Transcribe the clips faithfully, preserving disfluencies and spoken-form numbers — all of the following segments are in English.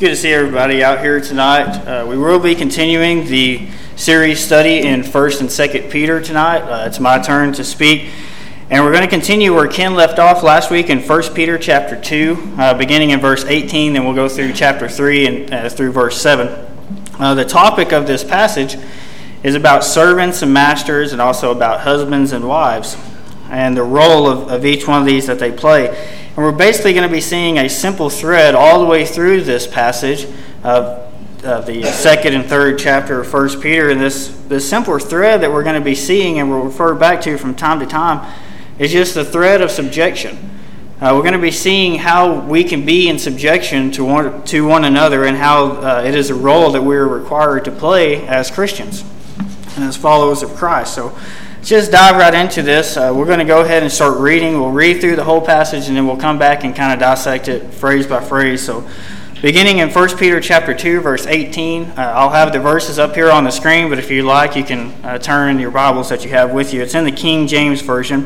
good to see everybody out here tonight. Uh, we will be continuing the series study in First and Second Peter tonight. Uh, it's my turn to speak, and we're going to continue where Ken left off last week in First Peter chapter two, uh, beginning in verse eighteen. Then we'll go through chapter three and uh, through verse seven. Uh, the topic of this passage is about servants and masters, and also about husbands and wives, and the role of, of each one of these that they play. And we're basically going to be seeing a simple thread all the way through this passage of, of the second and third chapter of First Peter. And this, this simpler thread that we're going to be seeing and we'll refer back to from time to time is just the thread of subjection. Uh, we're going to be seeing how we can be in subjection to one, to one another, and how uh, it is a role that we're required to play as Christians and as followers of Christ. So just dive right into this. Uh, we're going to go ahead and start reading. We'll read through the whole passage, and then we'll come back and kind of dissect it phrase by phrase. So beginning in First Peter chapter two, verse eighteen, uh, I'll have the verses up here on the screen, but if you like, you can uh, turn your Bibles that you have with you. It's in the King James Version.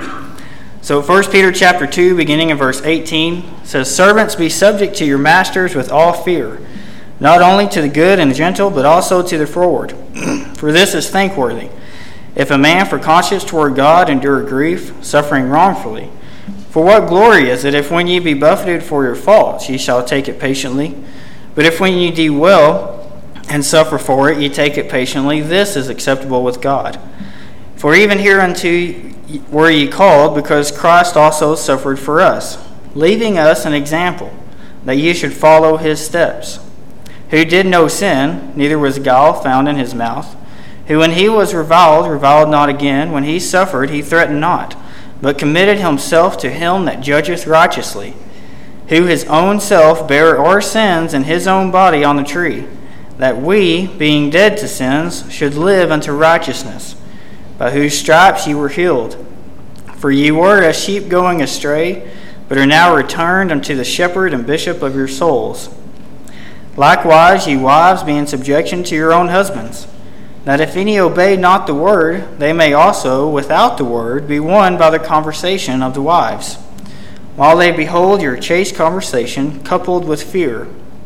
So First Peter chapter two, beginning in verse eighteen, says, "Servants, be subject to your masters with all fear, not only to the good and the gentle, but also to the froward. For this is thankworthy. If a man for conscience toward God endure grief, suffering wrongfully. For what glory is it if when ye be buffeted for your faults, ye shall take it patiently? But if when ye do well and suffer for it, ye take it patiently, this is acceptable with God. For even hereunto were ye called, because Christ also suffered for us, leaving us an example, that ye should follow his steps. Who did no sin, neither was guile found in his mouth. Who when he was reviled, reviled not again. When he suffered, he threatened not, but committed himself to him that judgeth righteously. Who his own self bare our sins in his own body on the tree, that we, being dead to sins, should live unto righteousness, by whose stripes ye were healed. For ye were as sheep going astray, but are now returned unto the shepherd and bishop of your souls. Likewise, ye wives, be in subjection to your own husbands, that if any obey not the word, they may also, without the word, be won by the conversation of the wives, while they behold your chaste conversation coupled with fear.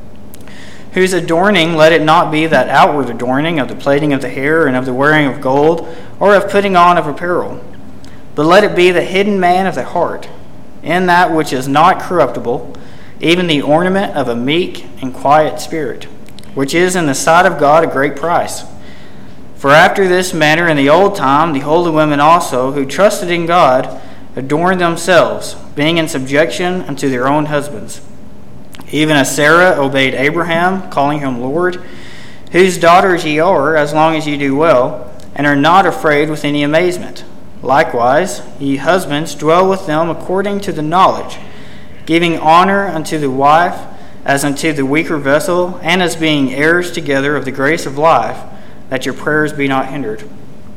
Whose adorning let it not be that outward adorning of the plaiting of the hair and of the wearing of gold, or of putting on of apparel, but let it be the hidden man of the heart, in that which is not corruptible, even the ornament of a meek and quiet spirit, which is in the sight of God a great price. For after this manner in the old time the holy women also, who trusted in God, adorned themselves, being in subjection unto their own husbands. Even as Sarah obeyed Abraham, calling him Lord, whose daughters ye are, as long as ye do well, and are not afraid with any amazement. Likewise, ye husbands, dwell with them according to the knowledge, giving honor unto the wife as unto the weaker vessel, and as being heirs together of the grace of life, that your prayers be not hindered."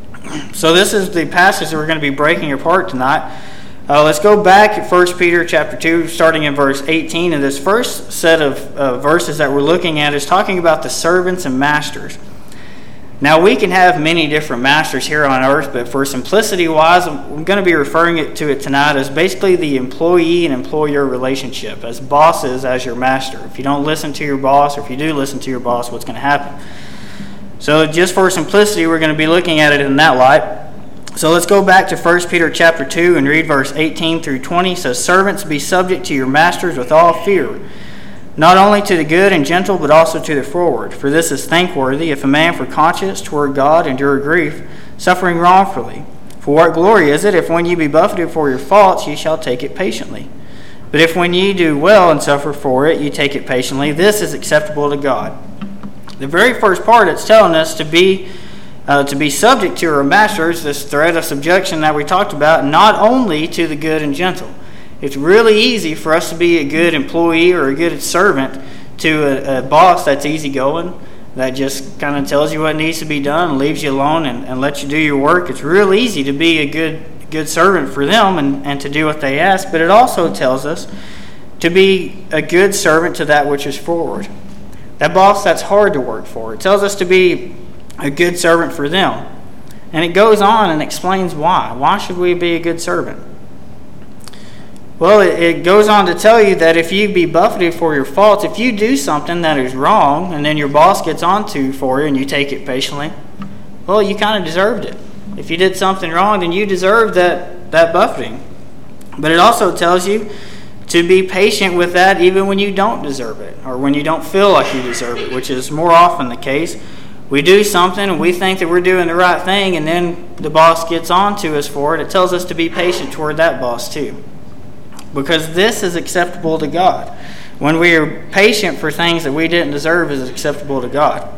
So this is the passage that we're going to be breaking apart tonight. Uh, let's go back at First Peter chapter two, starting in verse eighteen. And this first set of uh, verses that we're looking at is talking about the servants and masters. Now, we can have many different masters here on earth, but for simplicity-wise, I'm going to be referring it to it tonight as basically the employee and employer relationship, as bosses as your master. If you don't listen to your boss, or if you do listen to your boss, what's going to happen? So just for simplicity, we're going to be looking at it in that light. So let's go back to First Peter chapter two and read verse eighteen through twenty. It says, "Servants, be subject to your masters with all fear, not only to the good and gentle, but also to the froward. For this is thankworthy, if a man for conscience toward God endure grief, suffering wrongfully. For what glory is it, if when ye be buffeted for your faults, ye shall take it patiently? But if when ye do well and suffer for it, ye take it patiently, this is acceptable to God." The very first part, it's telling us to be uh, to be subject to our masters, this thread of subjection that we talked about, not only to the good and gentle. It's really easy for us to be a good employee or a good servant to a, a boss that's easygoing, that just kind of tells you what needs to be done and leaves you alone and, and lets you do your work. It's real easy to be a good good servant for them and, and to do what they ask, but it also tells us to be a good servant to that which is forward. That boss that's hard to work for. It tells us to be a good servant for them. And it goes on and explains why. Why should we be a good servant? Well, it, it goes on to tell you that if you be buffeted for your faults, if you do something that is wrong and then your boss gets onto you for it and you take it patiently, well, you kind of deserved it. If you did something wrong, then you deserved that, that buffeting. But it also tells you to be patient with that even when you don't deserve it or when you don't feel like you deserve it, which is more often the case. We do something and we think that we're doing the right thing, and then the boss gets on to us for it. It tells us to be patient toward that boss too, because this is acceptable to God. When we are patient for things that we didn't deserve, is acceptable to God.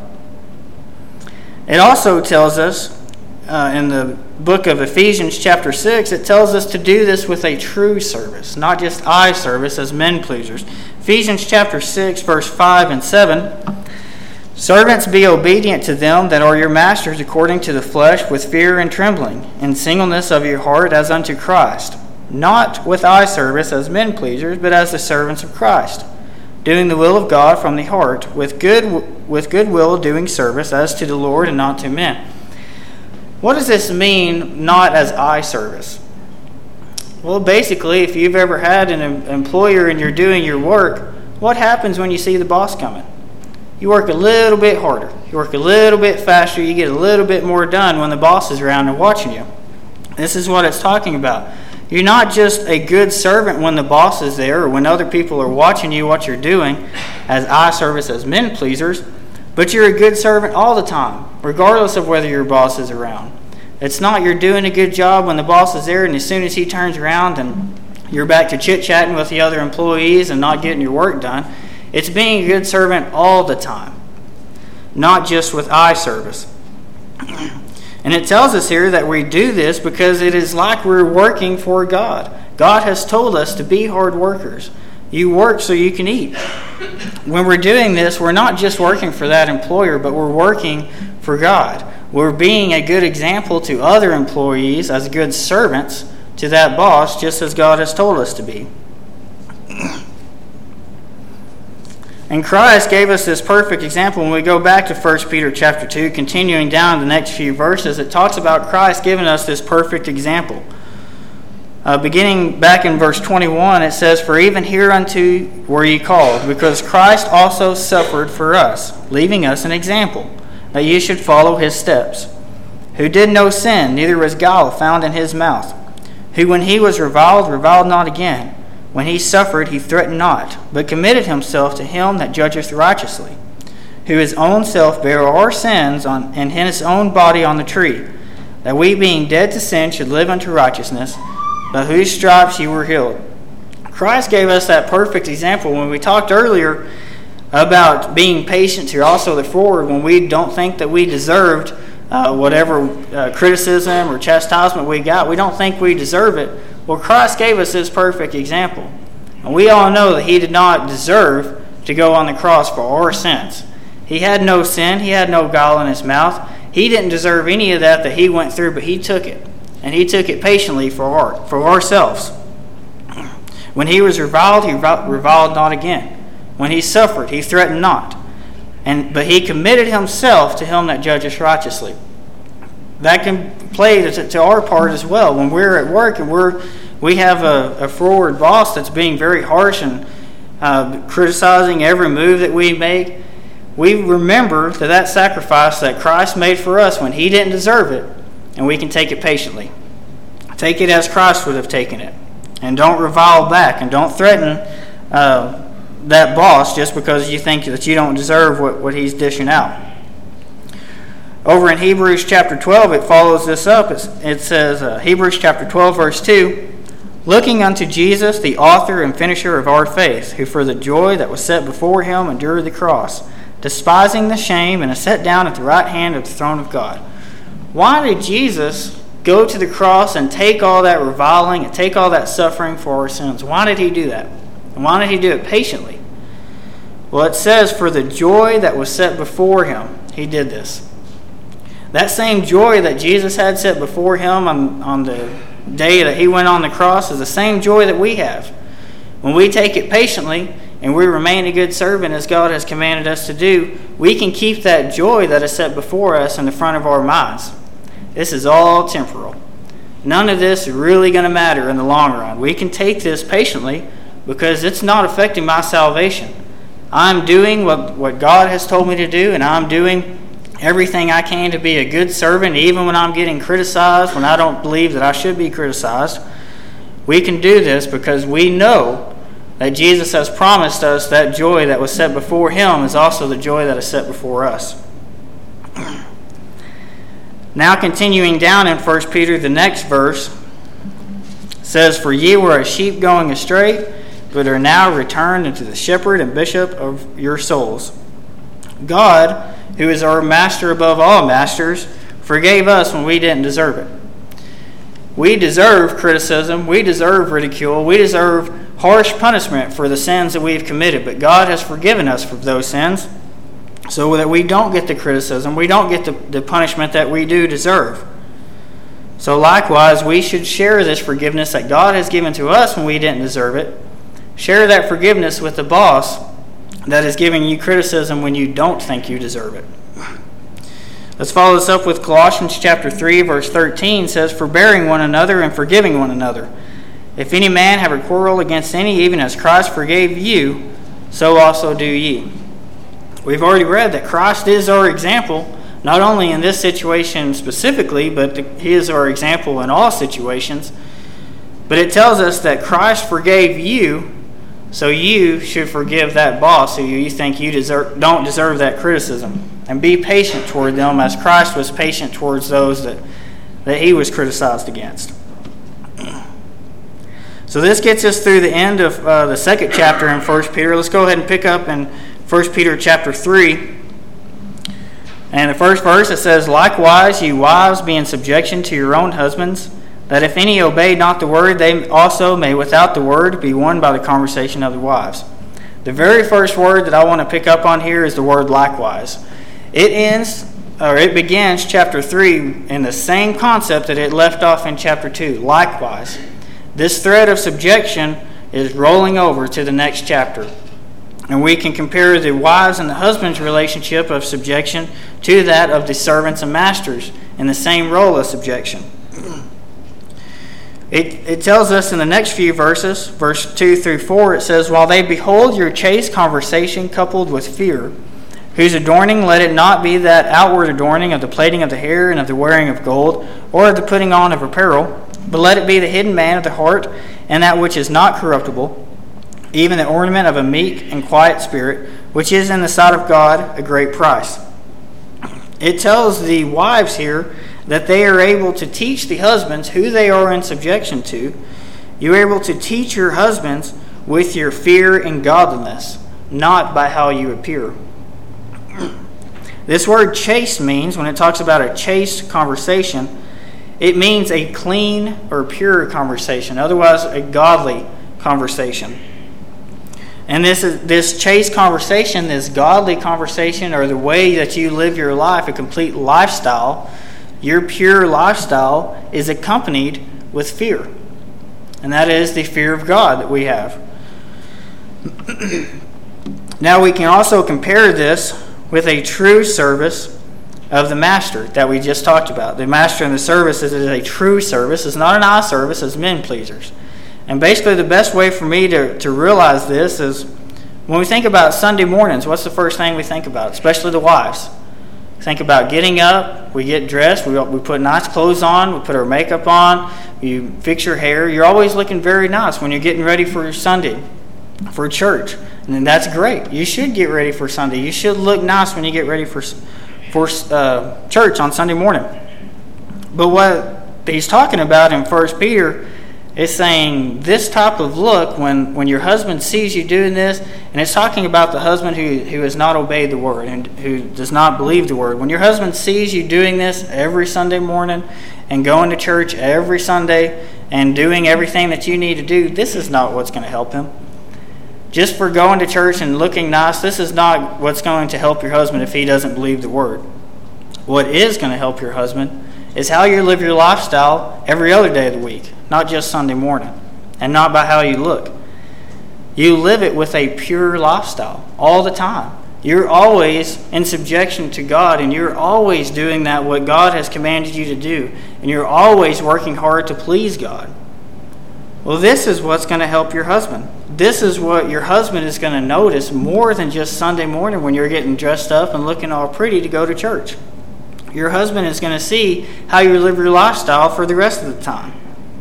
It also tells us uh, in the book of Ephesians chapter six, it tells us to do this with a true service, not just eye service as men pleasers. Ephesians chapter six, verse five and seven, servants, be obedient to them that are your masters according to the flesh, with fear and trembling, in singleness of your heart as unto Christ, not with eye service as men pleasers, but as the servants of Christ, doing the will of God from the heart, with good with good will doing service as to the Lord and not to men. What does this mean, not as eye service? Well, basically, if you've ever had an employer and you're doing your work, what happens when you see the boss coming? You work a little bit harder. You work a little bit faster. You get a little bit more done when the boss is around and watching you. This is what it's talking about. You're not just a good servant when the boss is there or when other people are watching you what you're doing as eye service as men pleasers, but you're a good servant all the time, regardless of whether your boss is around. It's not you're doing a good job when the boss is there and as soon as he turns around and you're back to chit-chatting with the other employees and not getting your work done. It's being a good servant all the time, not just with eye service. And it tells us here that we do this because it is like we're working for God. God has told us to be hard workers. You work so you can eat. When we're doing this, we're not just working for that employer, but we're working for God. We're being a good example to other employees as good servants to that boss, just as God has told us to be. And Christ gave us this perfect example. When we go back to First Peter chapter two, continuing down the next few verses, it talks about Christ giving us this perfect example. Uh, beginning back in verse twenty-one, it says, "For even hereunto were ye called, because Christ also suffered for us, leaving us an example, that ye should follow his steps, who did no sin, neither was guile found in his mouth, who when he was reviled, reviled not again. When he suffered, he threatened not, but committed himself to him that judgeth righteously, who his own self bare our sins on, and in his own body on the tree, that we being dead to sin should live unto righteousness, by whose stripes ye were healed." Christ gave us that perfect example when we talked earlier about being patient here, also the forward, when we don't think that we deserved uh, whatever uh, criticism or chastisement we got. We don't think we deserve it. Well, Christ gave us this perfect example. And we all know that he did not deserve to go on the cross for our sins. He had no sin. He had no guile in his mouth. He didn't deserve any of that that he went through, but he took it. And he took it patiently for our, for ourselves. When he was reviled, he reviled not again. When he suffered, he threatened not. And but he committed himself to him that judgeth righteously. That can play to, to our part as well. When we're at work and we're we have a, a forward boss that's being very harsh and uh, criticizing every move that we make, we remember that that sacrifice that Christ made for us when he didn't deserve it, and we can take it patiently. Take it as Christ would have taken it. And don't revile back, and don't threaten uh, that boss just because you think that you don't deserve what, what he's dishing out. Over in Hebrews chapter twelve, it follows this up. It's, it says, uh, Hebrews chapter twelve, verse two, "Looking unto Jesus, the author and finisher of our faith, who for the joy that was set before him endured the cross, despising the shame, and is set down at the right hand of the throne of God." Why did Jesus go to the cross and take all that reviling and take all that suffering for our sins? Why did he do that? And why did he do it patiently? Well, it says, for the joy that was set before him, he did this. That same joy that Jesus had set before him on, on the day that he went on the cross is the same joy that we have. When we take it patiently and we remain a good servant as God has commanded us to do, we can keep that joy that is set before us in the front of our minds. This is all temporal. none of this is really going to matter in the long run. We can take this patiently because it's not affecting my salvation. I'm doing what, what God has told me to do, and I'm doing everything I can to be a good servant, even when I'm getting criticized, when I don't believe that I should be criticized. We can do this because we know that Jesus has promised us that joy that was set before him is also the joy that is set before us. Now continuing down in First Peter, the next verse says, "For ye were as sheep going astray, but are now returned unto the shepherd and bishop of your souls. God, who is our master above all masters, forgave us when we didn't deserve it." We deserve criticism, we deserve ridicule, we deserve harsh punishment for the sins that we've committed, but God has forgiven us for those sins so that we don't get the criticism, we don't get the, the punishment that we do deserve. So likewise, we should share this forgiveness that God has given to us when we didn't deserve it. Share that forgiveness with the boss that is giving you criticism when you don't think you deserve it. Let's follow this up with Colossians chapter three, verse thirteen says, "Forbearing one another and forgiving one another. If any man have a quarrel against any, even as Christ forgave you, so also do ye." We've already read that Christ is our example, not only in this situation specifically, but he is our example in all situations. But it tells us that Christ forgave you, so you should forgive that boss who you think you deserve, don't deserve that criticism. And be patient toward them as Christ was patient towards those that, that he was criticized against. So this gets us through the end of uh, the second chapter in First Peter. Let's go ahead and pick up in First Peter chapter three. And the first verse, it says, "Likewise, ye wives, be in subjection to your own husbands, that if any obey not the word, they also may without the word be won by the conversation of the wives." The very first word that I want to pick up on here is the word likewise. It ends, or it begins chapter three in the same concept that it left off in chapter two, likewise. This thread of subjection is rolling over to the next chapter. And we can compare the wives and the husband's relationship of subjection to that of the servants and masters in the same role of subjection. It, it tells us in the next few verses, verse two through four, it says, "While they behold your chaste conversation coupled with fear, whose adorning let it not be that outward adorning of the plaiting of the hair and of the wearing of gold, or of the putting on of apparel, but let it be the hidden man of the heart, and that which is not corruptible, even the ornament of a meek and quiet spirit, which is in the sight of God a great price." It tells the wives here that they are able to teach the husbands who they are in subjection to. You're able to teach your husbands with your fear and godliness, not by how you appear. This word chaste means, when it talks about a chaste conversation, it means a clean or pure conversation, otherwise a godly conversation. And this is this chaste conversation, this godly conversation, or the way that you live your life, a complete lifestyle, your pure lifestyle is accompanied with fear. And that is the fear of God that we have. Now we can also compare this with a true service of the master that we just talked about. The master in the service is a true service. It's not an eye service as men pleasers. And basically the best way for me to, to realize this is when we think about Sunday mornings, what's the first thing we think about, especially the wives? Think about getting up, we get dressed, we, we put nice clothes on, we put our makeup on, you fix your hair. You're always looking very nice when you're getting ready for Sunday, for church. And that's great. You should get ready for Sunday. You should look nice when you get ready for, for uh, church on Sunday morning. But what he's talking about in First Peter is saying this type of look when, when your husband sees you doing this, and it's talking about the husband who, who has not obeyed the word and who does not believe the word. When your husband sees you doing this every Sunday morning and going to church every Sunday and doing everything that you need to do, this is not what's going to help him. Just for going to church and looking nice, this is not what's going to help your husband if he doesn't believe the word. What is going to help your husband is how you live your lifestyle every other day of the week, not just Sunday morning, and not by how you look. You live it with a pure lifestyle all the time. You're always in subjection to God, and you're always doing that what God has commanded you to do, and you're always working hard to please God. Well, this is what's going to help your husband. This is what your husband is going to notice more than just Sunday morning when you're getting dressed up and looking all pretty to go to church. Your husband is going to see how you live your lifestyle for the rest of the time.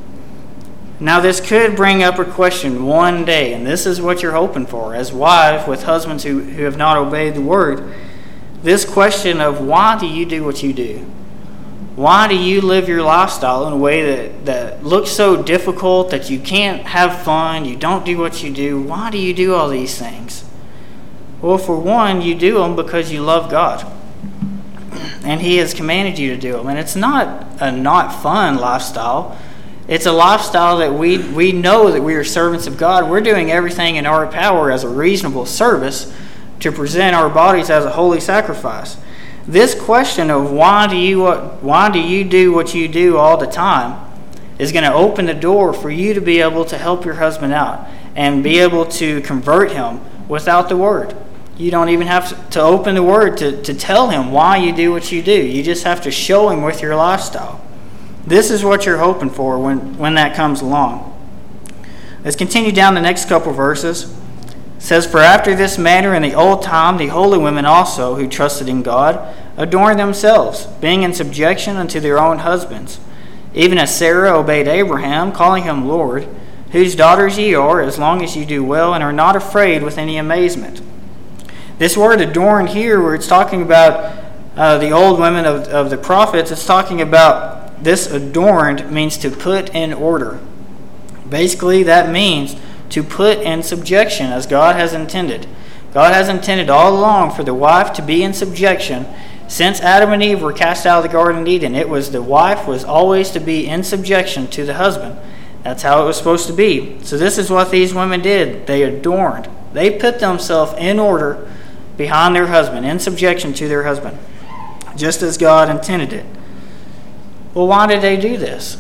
Now, this could bring up a question one day, and this is what you're hoping for as wives with husbands who, who have not obeyed the word. This question of why do you do what you do? Why do you live your lifestyle in a way that, that looks so difficult that you can't have fun, you don't do what you do? Why do you do all these things? Well, for one, you do them because you love God. And He has commanded you to do them. And it's not a not fun lifestyle. It's a lifestyle that we, we know that we are servants of God. We're doing everything in our power as a reasonable service to present our bodies as a holy sacrifice. This question of why do you why do you do what you do all the time is going to open the door for you to be able to help your husband out and be able to convert him without the word. You don't even have to open the word to, to tell him why you do what you do. You just have to show him with your lifestyle. This is what you're hoping for when, when that comes along. Let's continue down the next couple verses. It says, "For after this manner in the old time the holy women also, who trusted in God, adorned themselves, being in subjection unto their own husbands, even as Sarah obeyed Abraham, calling him Lord, whose daughters ye are, as long as ye do well, and are not afraid with any amazement." This word adorned here, where it's talking about uh, the old women of, of the prophets, it's talking about this adorned means to put in order. Basically, that means to put in subjection as God has intended. God has intended all along for the wife to be in subjection. Since Adam and Eve were cast out of the Garden of Eden, it was the wife was always to be in subjection to the husband. That's how it was supposed to be. So this is what these women did. They adorned. They put themselves in order behind their husband, in subjection to their husband, just as God intended it. Well, why did they do this?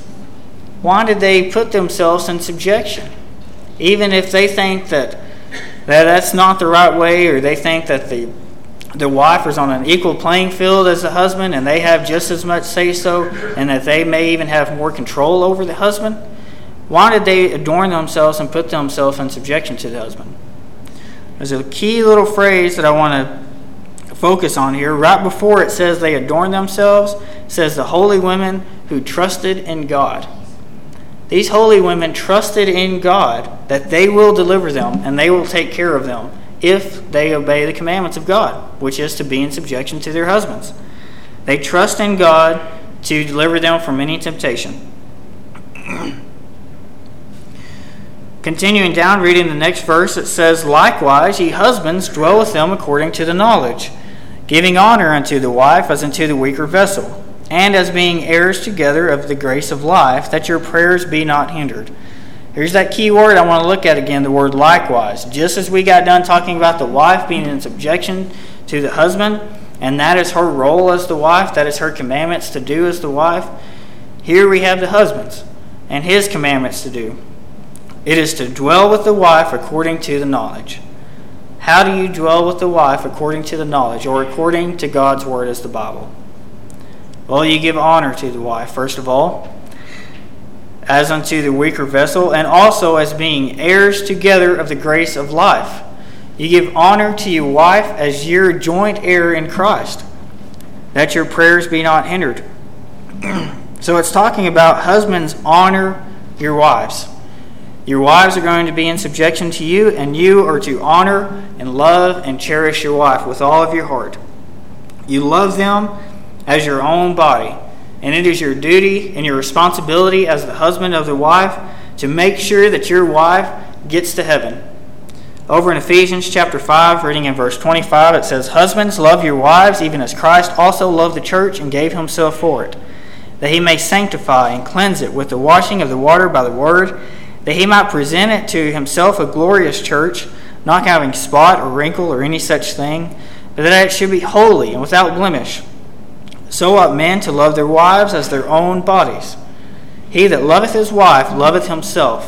Why did they put themselves in subjection? Even if they think that, that that's not the right way, or they think that the the wife is on an equal playing field as the husband and they have just as much say-so, and that they may even have more control over the husband, why did they adorn themselves and put themselves in subjection to the husband? There's a key little phrase that I want to focus on here. Right before it says they adorn themselves, it says the holy women who trusted in God. These holy women trusted in God that they will deliver them and they will take care of them if they obey the commandments of God, which is to be in subjection to their husbands. They trust in God to deliver them from any temptation. Continuing down, reading the next verse, it says, "Likewise, ye husbands, dwell with them according to the knowledge, giving honor unto the wife as unto the weaker vessel, and as being heirs together of the grace of life, that your prayers be not hindered." Here's that key word I want to look at again, the word likewise. Just as we got done talking about the wife being in subjection to the husband, and that is her role as the wife, that is her commandments to do as the wife, here we have the husbands and his commandments to do. It is to dwell with the wife according to the knowledge. How do you dwell with the wife according to the knowledge, or according to God's word as the Bible? Well, you give honor to the wife, first of all, as unto the weaker vessel, and also as being heirs together of the grace of life. You give honor to your wife as your joint heir in Christ, that your prayers be not hindered. So it's talking about husbands honor your wives. Your wives are going to be in subjection to you, and you are to honor and love and cherish your wife with all of your heart. You love them as your own body, and it is your duty and your responsibility as the husband of the wife to make sure that your wife gets to heaven. Over in Ephesians chapter five, reading in verse twenty-five, it says, "Husbands, love your wives, even as Christ also loved the church and gave himself for it, that he may sanctify and cleanse it with the washing of the water by the word, that he might present it to himself a glorious church, not having spot or wrinkle or any such thing, but that it should be holy and without blemish. So ought men to love their wives as their own bodies. He that loveth his wife loveth himself.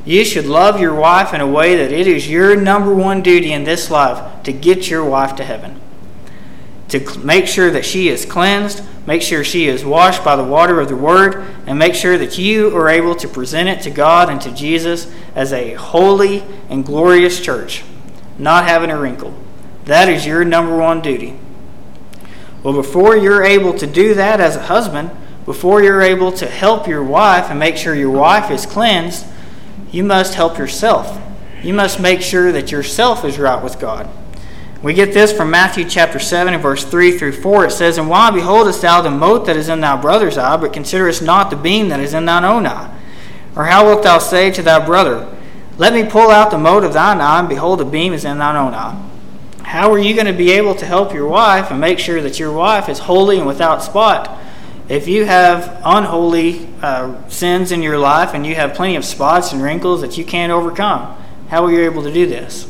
You should love your wife in a way that it is your number one duty in this life to get your wife to heaven. To make sure that she is cleansed, make sure she is washed by the water of the Word, and make sure that you are able to present it to God and to Jesus as a holy and glorious church, not having a wrinkle. That is your number one duty. Well, before you're able to do that as a husband, before you're able to help your wife and make sure your wife is cleansed, you must help yourself. You must make sure that yourself is right with God. We get this from Matthew chapter seven and verse three through four. It says, "And why beholdest thou the mote that is in thy brother's eye, but considerest not the beam that is in thine own eye? Or how wilt thou say to thy brother, Let me pull out the mote of thine eye, and behold, the beam is in thine own eye? How are you going to be able to help your wife and make sure that your wife is holy and without spot if you have unholy uh, sins in your life and you have plenty of spots and wrinkles that you can't overcome? How are you able to do this?"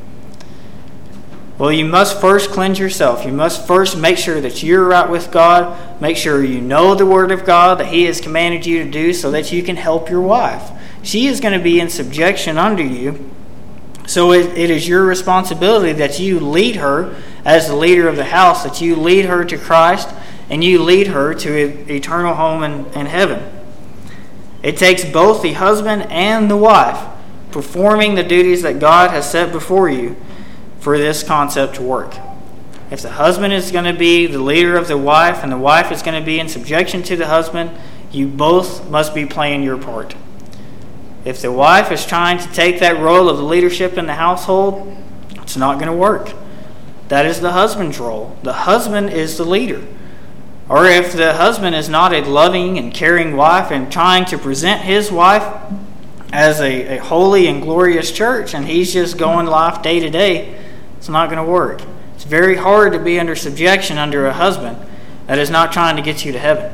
Well, you must first cleanse yourself. You must first make sure that you're right with God. Make sure you know the Word of God that He has commanded you to do so that you can help your wife. She is going to be in subjection under you. So it, it is your responsibility that you lead her as the leader of the house, that you lead her to Christ, and you lead her to an eternal home in, in heaven. It takes both the husband and the wife performing the duties that God has set before you for this concept to work. If the husband is going to be the leader of the wife and the wife is going to be in subjection to the husband, you both must be playing your part. If the wife is trying to take that role of the leadership in the household, it's not going to work. That is the husband's role. The husband is the leader. Or if the husband is not a loving and caring wife and trying to present his wife as a, a holy and glorious church, and he's just going life day to day, it's not going to work. It's very hard to be under subjection under a husband that is not trying to get you to heaven.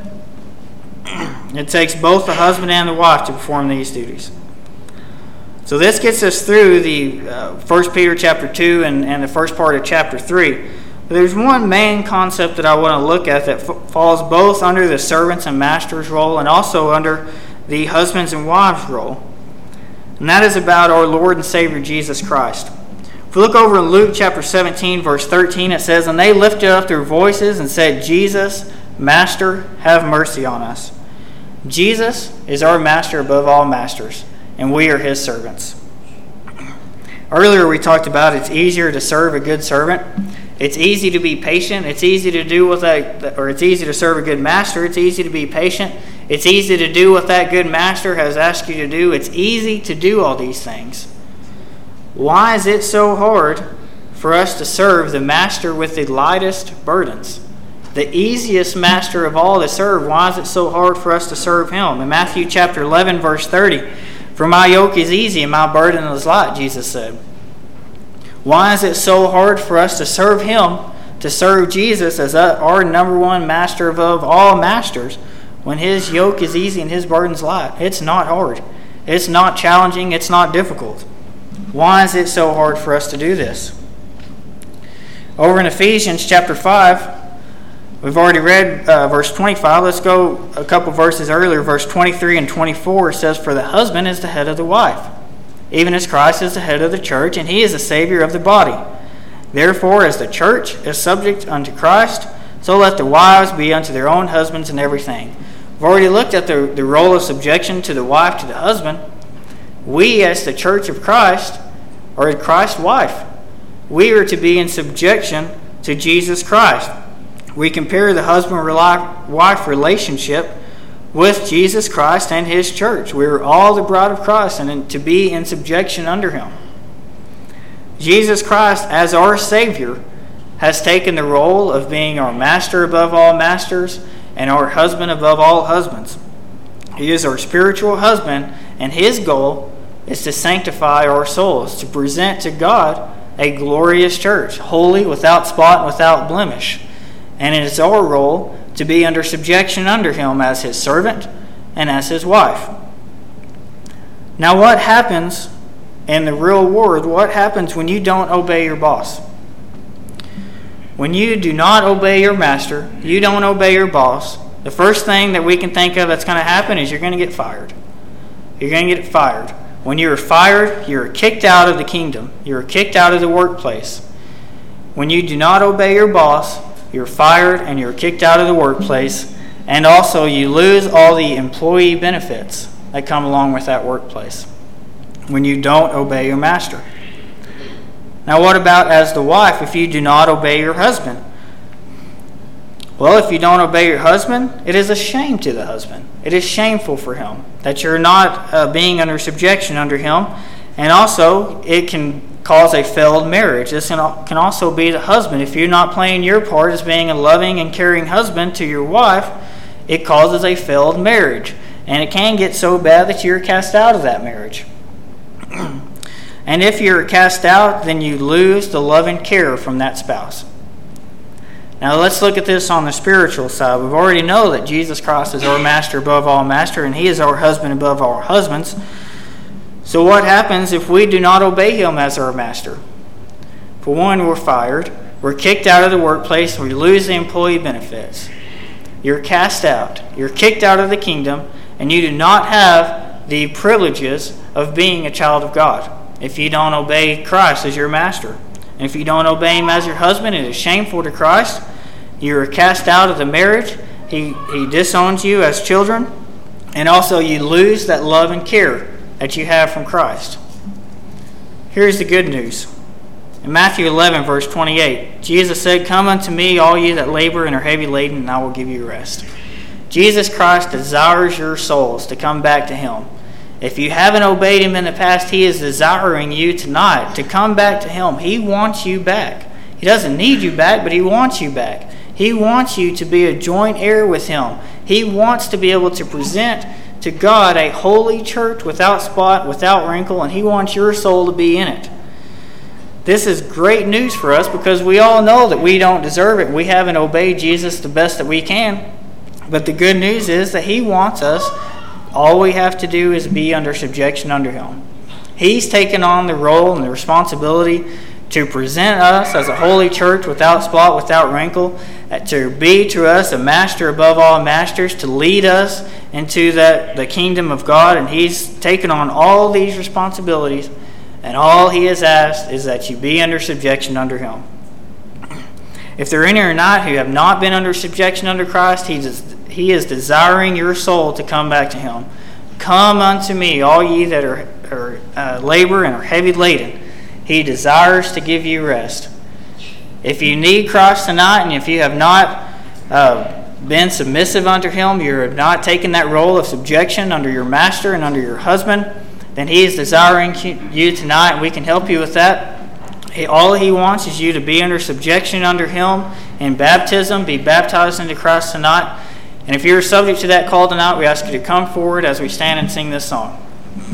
It takes both the husband and the wife to perform these duties. So this gets us through the uh, First Peter chapter two and, and the first part of chapter three. But there's one main concept that I want to look at that f- falls both under the servants and masters role and also under the husbands and wives role. And that is about our Lord and Savior Jesus Christ. If we look over in Luke chapter seventeen, verse thirteen, it says, "And they lifted up their voices and said, Jesus, Master, have mercy on us." Jesus is our master above all masters, and we are His servants. Earlier we talked about it's easier to serve a good servant. It's easy to be patient. It's easy to do what that, or it's easy to serve a good master. It's easy to be patient. It's easy to do what that good master has asked you to do. It's easy to do all these things. Why is it so hard for us to serve the master with the lightest burdens? The easiest master of all to serve, why is it so hard for us to serve Him? In Matthew chapter eleven, verse thirty, "For my yoke is easy and my burden is light," Jesus said. Why is it so hard for us to serve Him, to serve Jesus as our number one master above all masters, when His yoke is easy and His burden is light? It's not hard. It's not challenging. It's not difficult. Why is it so hard for us to do this? Over in Ephesians chapter five, we've already read uh, verse twenty-five. Let's go a couple verses earlier. Verse twenty-three and twenty-four says, "For the husband is the head of the wife, even as Christ is the head of the church, and He is the Savior of the body. Therefore, as the church is subject unto Christ, so let the wives be unto their own husbands in everything." We've already looked at the, the role of subjection to the wife to the husband. We, as the church of Christ, are Christ's wife. We are to be in subjection to Jesus Christ. We compare the husband-wife relationship with Jesus Christ and His church. We are all the bride of Christ and to be in subjection under Him. Jesus Christ, as our Savior, has taken the role of being our master above all masters and our husband above all husbands. He is our spiritual husband, and His goal is to sanctify our souls, to present to God a glorious church, holy, without spot, and without blemish. And it is our role to be under subjection under Him as His servant and as His wife. Now, what happens in the real world? What happens when you don't obey your boss? When you do not obey your master, you don't obey your boss, the first thing that we can think of that's going to happen is you're going to get fired. You're going to get fired. When you are fired, you are kicked out of the kingdom. You are kicked out of the workplace. When you do not obey your boss, you're fired and you're kicked out of the workplace. And also you lose all the employee benefits that come along with that workplace when you don't obey your master. Now what about as the wife if you do not obey your husband? Well, if you don't obey your husband, it is a shame to the husband. It is shameful for him that you're not uh, being under subjection under him. And also, it can cause a failed marriage. This can also be the husband. If you're not playing your part as being a loving and caring husband to your wife, it causes a failed marriage. And it can get so bad that you're cast out of that marriage. And if you're cast out, then you lose the love and care from that spouse. Now let's look at this on the spiritual side. We've already know that Jesus Christ is our master above all master, and he is our husband above all husbands. So what happens if we do not obey him as our master? For one, we're fired, we're kicked out of the workplace, we lose the employee benefits. You're cast out, you're kicked out of the kingdom, and you do not have the privileges of being a child of God if you don't obey Christ as your master. And if you don't obey him as your husband, it is shameful to Christ. You are cast out of the marriage. He, he disowns you as children. And also you lose that love and care that you have from Christ. Here's the good news. In Matthew eleven, verse twenty-eight, Jesus said, "Come unto me, all ye that labor and are heavy laden, and I will give you rest." Jesus Christ desires your souls to come back to him. If you haven't obeyed him in the past, he is desiring you tonight to come back to him. He wants you back. He doesn't need you back, but he wants you back. He wants you to be a joint heir with him. He wants to be able to present to God a holy church without spot, without wrinkle, and he wants your soul to be in it. This is great news for us because we all know that we don't deserve it. We haven't obeyed Jesus the best that we can. But the good news is that he wants us. All we have to do is be under subjection under him. He's taken on the role and the responsibility to present us as a holy church without spot, without wrinkle, to be to us a master above all masters, to lead us into the, the kingdom of God. And he's taken on all these responsibilities, and all he has asked is that you be under subjection under him. If there are any or not who have not been under subjection under Christ, he, does, he is desiring your soul to come back to him. Come unto me, all ye that are, are uh, labor and are heavy laden. He desires to give you rest. If you need Christ tonight, and if you have not uh, been submissive unto him, you have not taken that role of subjection under your master and under your husband, then he is desiring you tonight, and we can help you with that. He, all he wants is you to be under subjection under him in baptism, be baptized into Christ tonight. And if you're subject to that call tonight, we ask you to come forward as we stand and sing this song.